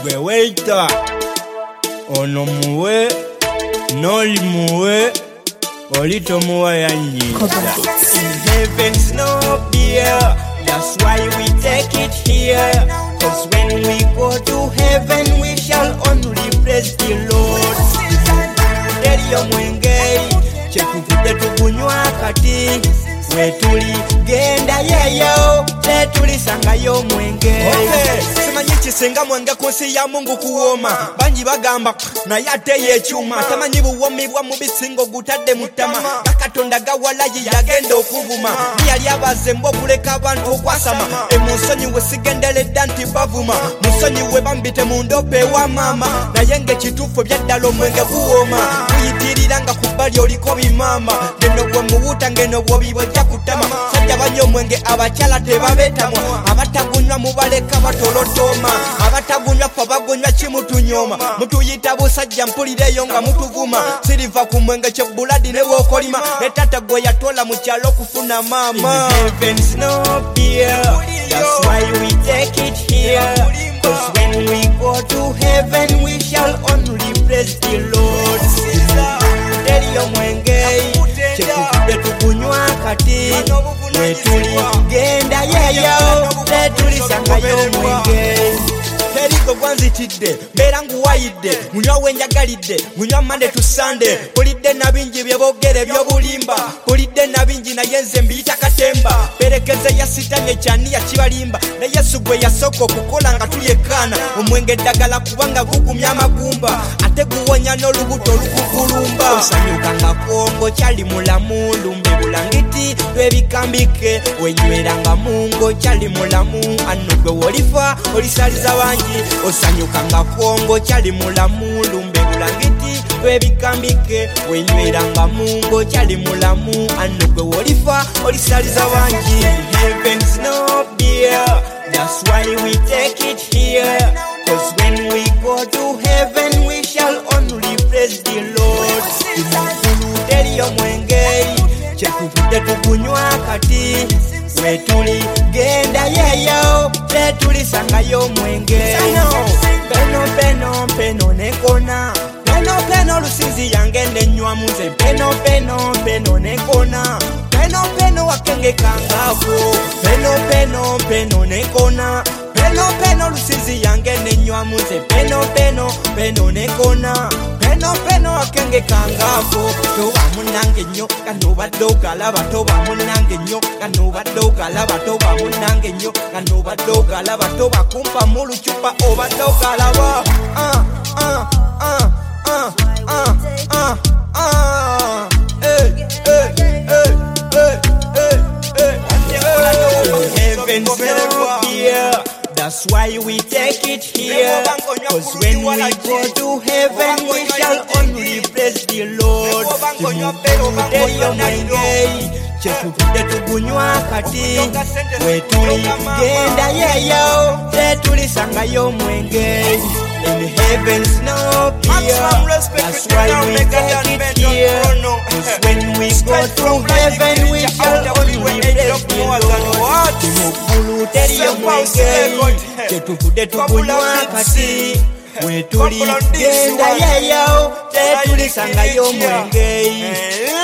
gwe waiter ono muwe noli muwe oli tomuwa yanyiza. In heaven's no beer, that's why we take it here. Cause when we go to heaven we shall only praise the Lord. Teriyo mwenge kyetuvudde tugunywa kati wetuli genda yeyo tetulisangayo mwenge. Simanyi kisinga mwenge ku nsi ya Mungu kuwoma. Bangi bagamba naye ate yekyuma. Tamanyi buwomi bwa mubisingo gutadde mutama. Katonda gawalayi yagenda okuvuma. Yali abazembe okuleka abantu okwasama. Emunsonyi we sigenderedda nti bavuma. Munsonyi we bambite mu ndope wa mama. Naye ng'ekituufu byaddala omwenge guwoma. Kuyitirira nga ku bbali oliko bimama. Ngeno gwe muwuta ngeno bw'obibojja kutama. Sajja banywa omwenge abakyala tebabeetamwa. Abatagunywa mubaleka batolotoma. Abatagunywa ffe abagunywa kimutunyoma. Mutuyita busajja mpulireyo nga mutuvuma. Siriva ku mwenge kyebuladi ne bw'okolima. Ne tata gwe yatwala mu kyalo okufuna maama. In heaven's no beer, that's why we take it here. Cause when we go to heaven we shall only praise the Lord. Teriyo mwenge kyetuvudde tugunywa kati wetuli genda yeyo tetulisangayo mwenge. Terigo gwanzitidde mbeera nguwayidde munywa wenjagalidde munywa Monday to Sunday. Pulidde na bingi byeboogere by'obulimba. Pulidde na bingi naye nze mbiyita katemba. Perekeze yasitamye kyani yakibalimba. Ne Yesu gwe yasooka okukola nga tulyekkaana. Omwenge eddagala kubanga gugumya amagumba. Ate guwonya n'olubuto olukugulumba. Osanyuka nga Kongo kyali mulamu. Lumbe bulangiti twebikambike. Wenyweranga mungo kyali mulamu. Anno gwe wolifa olisaliza bangi. Osanyuka nga Kongo kyali mulamu. Lumbe bulangiti twebikambike. Wenyweranga mungo kyali mulamu. Anno gwe wolifa olisaliza bangi. Heaven's no beer, that's why we take it here. Cause when we go to heaven we shall only praise the Lord. Imukulu teriyo mwenge kyetuvudde tugunywa kati wetuli genda yeyo tetulisangayo mwenge. Peno nekona. Peno lusinzi yange nenywa muze. Peno nekona. Peno wakenge kangako. Peno nekona. Peno lusinzi yange nenywa muze. Peno nekona. Peno wakenge kangako. Toba munange nnyo kanobadde ogalaba. Toba munange nnyo kanobadde ogalaba. Toba munange nnyo kanobadde ogalaba. Toba kumpa mu lucupa obadde ogalaba. Heaven's no beer, that's why we take it here. Cause when we go to heaven we shall only praise the Lord. Teriyo mwenge kyetuvudde tugunywa kati wetuli genda yeyo tetulisangayo mwenge. In heaven's no beer, that's why we take it here. Cause when we go to heaven we shall only praise the Lord. Imukulu teriyo mwenge kyetuvudde tugunywa kati wetuli genda yeyo tetulisangayo mwenge.